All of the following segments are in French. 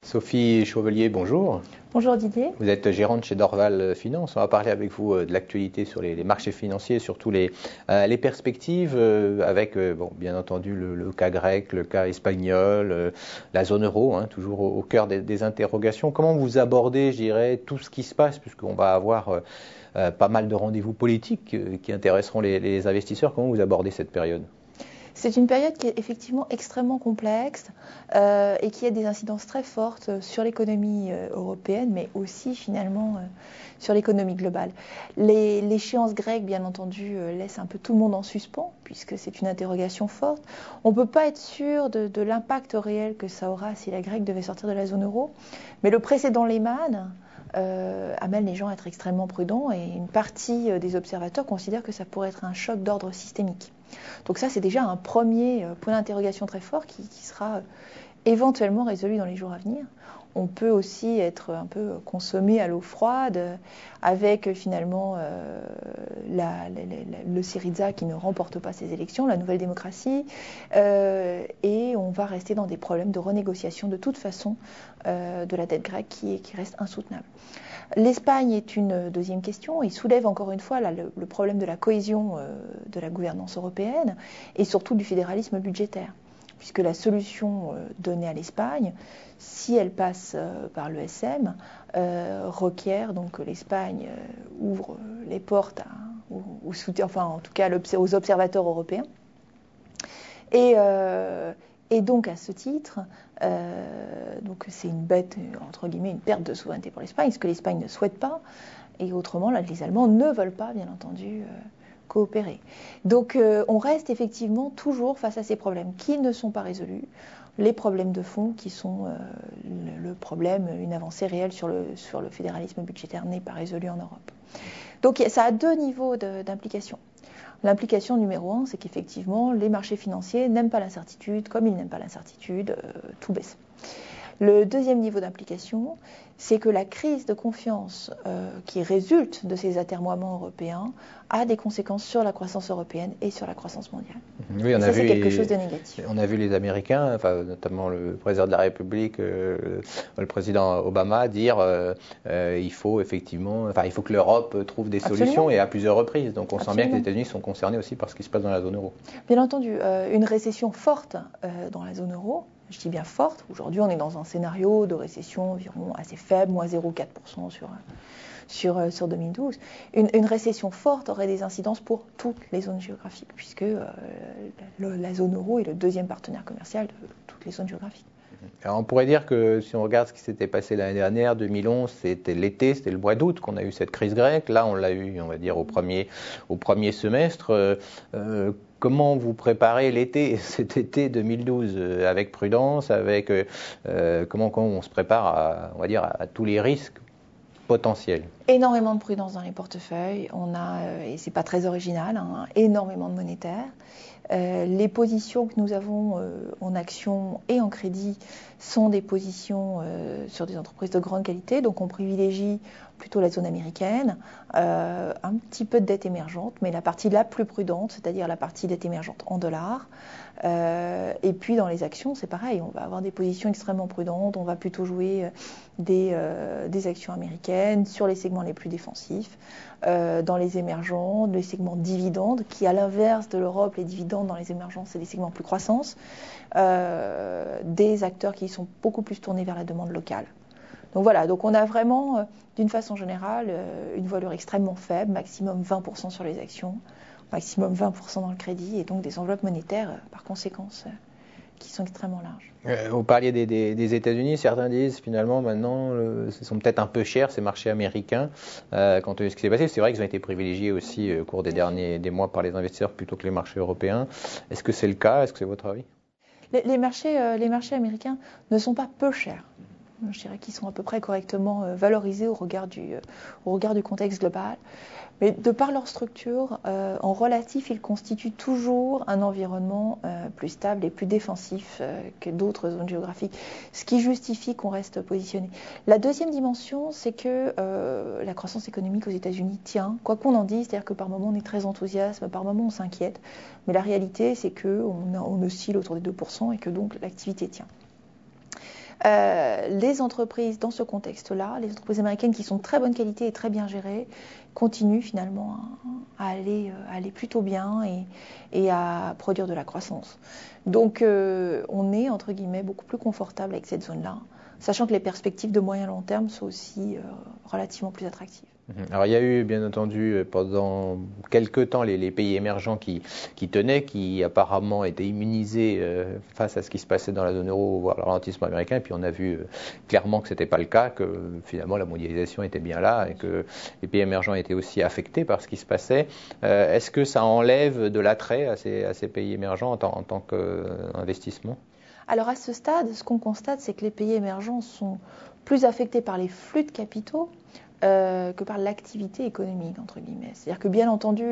Sophie Chauvelier, bonjour. Bonjour Didier. Vous êtes gérante chez Dorval Finance. On va parler avec vous de l'actualité sur les marchés financiers, surtout les perspectives avec, bien entendu, le cas grec, le cas espagnol, la zone euro, toujours au cœur des interrogations. Comment vous abordez, je dirais, tout ce qui se passe, puisqu'on va avoir pas mal de rendez-vous politiques qui intéresseront les investisseurs. Comment vous abordez cette période ? C'est une période qui est effectivement extrêmement complexe et qui a des incidences très fortes sur l'économie européenne, mais aussi finalement sur l'économie globale. L'échéance grecque, bien entendu, laisse un peu tout le monde en suspens, puisque c'est une interrogation forte. On ne peut pas être sûr de l'impact réel que ça aura si la Grèce devait sortir de la zone euro, mais le précédent Lehman amène les gens à être extrêmement prudents et une partie des observateurs considèrent que ça pourrait être un choc d'ordre systémique. Donc ça, c'est déjà un premier point d'interrogation très fort qui sera éventuellement résolu dans les jours à venir. On peut aussi être un peu consommé à l'eau froide avec finalement le Syriza qui ne remporte pas ses élections, la nouvelle démocratie, et on va rester dans des problèmes de renégociation de toute façon de la dette grecque qui reste insoutenable. L'Espagne est une deuxième question. Il soulève encore une fois le problème de la cohésion de la gouvernance européenne et surtout du fédéralisme budgétaire, puisque la solution donnée à l'Espagne, si elle passe par l'ESM, requiert donc que l'Espagne ouvre les portes aux observateurs européens. Et donc à ce titre, donc c'est une entre guillemets, une perte de souveraineté pour l'Espagne, ce que l'Espagne ne souhaite pas, et autrement, là, les Allemands ne veulent pas, bien entendu, coopérer. Donc on reste effectivement toujours face à ces problèmes qui ne sont pas résolus, les problèmes de fond qui sont le problème, une avancée réelle sur le fédéralisme budgétaire n'est pas résolue en Europe. Donc ça a deux niveaux d'implication. L'implication numéro 1, c'est qu'effectivement, les marchés financiers n'aiment pas l'incertitude. Comme ils n'aiment pas l'incertitude, tout baisse. Le deuxième niveau d'implication, c'est que la crise de confiance qui résulte de ces atermoiements européens a des conséquences sur la croissance européenne et sur la croissance mondiale. Oui, c'est quelque chose de négatif. On a vu les Américains, notamment le président de la République, le président Obama, dire il faut que l'Europe trouve des solutions et à plusieurs reprises. Donc on sent bien que les États-Unis sont concernés aussi par ce qui se passe dans la zone euro. Bien entendu, une récession forte dans la zone euro, je dis bien forte. Aujourd'hui, on est dans un scénario de récession environ assez faible, moins 0,4% sur 2012. Une récession forte aurait des incidences pour toutes les zones géographiques, puisque la zone euro est le deuxième partenaire commercial de toutes les zones géographiques. Alors on pourrait dire que si on regarde ce qui s'était passé l'année dernière, 2011, c'était l'été, c'était le mois d'août qu'on a eu cette crise grecque. Là, on l'a eu, on va dire, au premier semestre. Comment vous préparez cet été 2012 avec prudence, avec comment on se prépare à tous les risques potentiels? Énormément de prudence dans les portefeuilles. On a, et c'est pas très original, énormément de monétaire. Les positions que nous avons en actions et en crédit sont des positions sur des entreprises de grande qualité, donc on privilégie plutôt la zone américaine, un petit peu de dette émergente, mais la partie la plus prudente, c'est-à-dire la partie dette émergente en dollars. Et puis dans les actions, c'est pareil, on va avoir des positions extrêmement prudentes, on va plutôt jouer des actions américaines sur les segments les plus défensifs, dans les émergents, les segments dividendes, qui à l'inverse de l'Europe, les dividendes dans les émergents, c'est des segments plus croissance, des acteurs qui sont beaucoup plus tournés vers la demande locale. Donc voilà, donc on a vraiment, d'une façon générale, une voilure extrêmement faible, maximum 20% sur les actions, maximum 20% dans le crédit, et donc des enveloppes monétaires, par conséquence, qui sont extrêmement larges. Vous parliez des États-Unis, certains disent finalement maintenant ce sont peut-être un peu chers ces marchés américains quand on a vu ce qui s'est passé. C'est vrai qu'ils ont été privilégiés aussi au cours des mois par les investisseurs plutôt que les marchés européens. Est-ce que c'est le cas? Est-ce que c'est votre avis? Les marchés américains ne sont pas peu chers. Je dirais qu'ils sont à peu près correctement valorisés au regard du contexte global. Mais de par leur structure, en relatif, ils constituent toujours un environnement plus stable et plus défensif que d'autres zones géographiques, ce qui justifie qu'on reste positionné. La deuxième dimension, c'est que la croissance économique aux États-Unis tient, quoi qu'on en dise, c'est-à-dire que par moment on est très enthousiaste, par moment on s'inquiète, mais la réalité c'est qu'on oscille autour des 2% et que donc l'activité tient. Les entreprises, dans ce contexte-là, les entreprises américaines qui sont de très bonne qualité et très bien gérées, continuent finalement à aller plutôt bien et à produire de la croissance. Donc on est, entre guillemets, beaucoup plus confortable avec cette zone-là, sachant que les perspectives de moyen long terme sont aussi relativement plus attractives. Alors il y a eu bien entendu pendant quelques temps les pays émergents qui tenaient, qui apparemment étaient immunisés face à ce qui se passait dans la zone euro, voire le ralentissement américain, et puis on a vu clairement que ce n'était pas le cas, que finalement la mondialisation était bien là et que les pays émergents étaient aussi affectés par ce qui se passait. Est-ce que ça enlève de l'attrait à ces pays émergents en tant qu'investissement ? Alors à ce stade, ce qu'on constate, c'est que les pays émergents sont plus affectés par les flux de capitaux que par l'activité économique, entre guillemets. C'est-à-dire que bien entendu,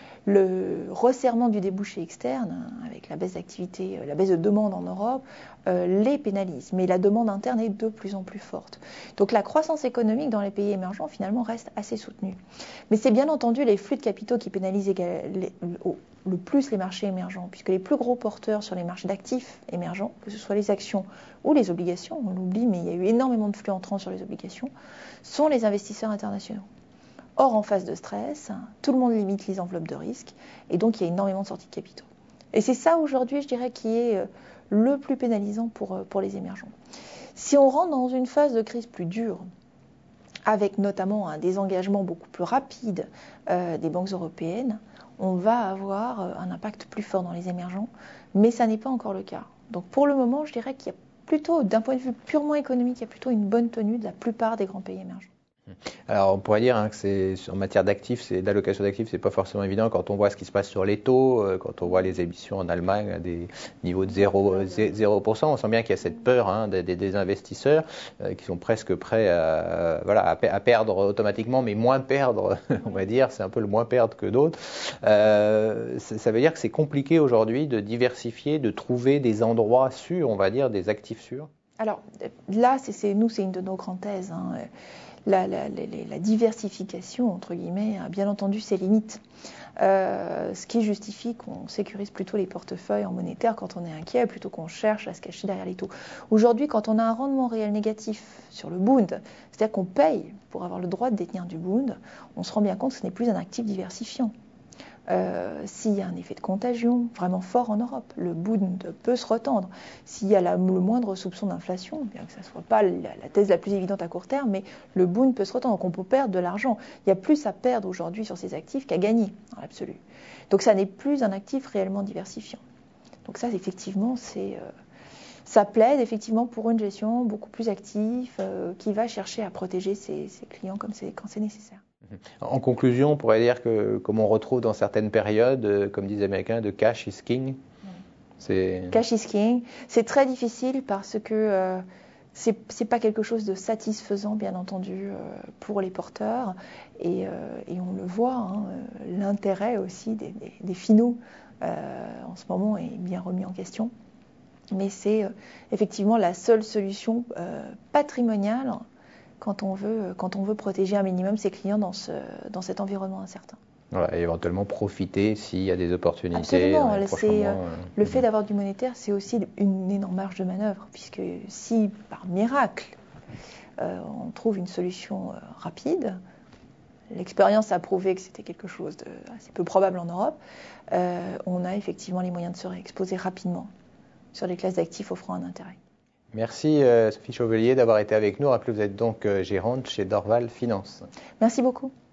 le resserrement du débouché externe, avec la baisse d'activité, la baisse de demande en Europe, les pénalise. Mais la demande interne est de plus en plus forte. Donc la croissance économique dans les pays émergents, finalement, reste assez soutenue. Mais c'est bien entendu les flux de capitaux qui pénalisent le plus les marchés émergents, puisque les plus gros porteurs sur les marchés d'actifs émergents, que ce soit les actions ou les obligations, on l'oublie, mais il y a eu énormément de flux entrants sur les obligations, sont les investisseurs internationaux. Or, en phase de stress, tout le monde limite les enveloppes de risque, et donc il y a énormément de sorties de capitaux. Et c'est ça aujourd'hui, je dirais, qui est le plus pénalisant pour les émergents. Si on rentre dans une phase de crise plus dure, avec notamment un désengagement beaucoup plus rapide des banques européennes, on va avoir un impact plus fort dans les émergents, mais ça n'est pas encore le cas. Donc pour le moment, je dirais qu'il y a plutôt, d'un point de vue purement économique, il y a plutôt une bonne tenue de la plupart des grands pays émergents. Alors on pourrait dire que c'est en matière d'actifs, d'allocation d'actifs, c'est pas forcément évident quand on voit ce qui se passe sur les taux, quand on voit les émissions en Allemagne à des niveaux de 0%. On sent bien qu'il y a cette peur des investisseurs qui sont presque prêts à perdre automatiquement, mais moins perdre, on va dire, c'est un peu le moins perdre que d'autres. Ça veut dire que c'est compliqué aujourd'hui de diversifier, de trouver des endroits sûrs, on va dire, des actifs sûrs. Alors là, c'est une de nos grandes thèses. La diversification, entre guillemets, a bien entendu ses limites. Ce qui justifie qu'on sécurise plutôt les portefeuilles en monétaire quand on est inquiet, plutôt qu'on cherche à se cacher derrière les taux. Aujourd'hui, quand on a un rendement réel négatif sur le Bund, c'est-à-dire qu'on paye pour avoir le droit de détenir du Bund, on se rend bien compte que ce n'est plus un actif diversifiant. S'il y a un effet de contagion vraiment fort en Europe, le Bund peut se retendre. S'il y a le moindre soupçon d'inflation, bien que ça ne soit pas la thèse la plus évidente à court terme, mais le Bund peut se retendre, donc on peut perdre de l'argent. Il y a plus à perdre aujourd'hui sur ces actifs qu'à gagner, dans l'absolu. Donc ça n'est plus un actif réellement diversifiant. Donc ça, effectivement, ça plaide effectivement pour une gestion beaucoup plus active qui va chercher à protéger ses clients quand c'est nécessaire. En conclusion, on pourrait dire que, comme on retrouve dans certaines périodes, comme disent les Américains, de cash is king. Cash is king. C'est très difficile parce que c'est pas quelque chose de satisfaisant, bien entendu, pour les porteurs. Et on le voit, l'intérêt aussi des finaux en ce moment est bien remis en question. Mais c'est effectivement la seule solution patrimoniale quand on veut protéger un minimum ses clients dans cet environnement incertain. Voilà, et éventuellement profiter s'il y a des opportunités. Absolument. Le fait d'avoir du monétaire, c'est aussi une énorme marge de manœuvre, puisque si, par miracle, on trouve une solution rapide, l'expérience a prouvé que c'était quelque chose d'assez peu probable en Europe, on a effectivement les moyens de se réexposer rapidement sur les classes d'actifs offrant un intérêt. Merci Sophie Chauvelier d'avoir été avec nous. Rappelez, vous êtes donc gérante chez Dorval Finance. Merci beaucoup.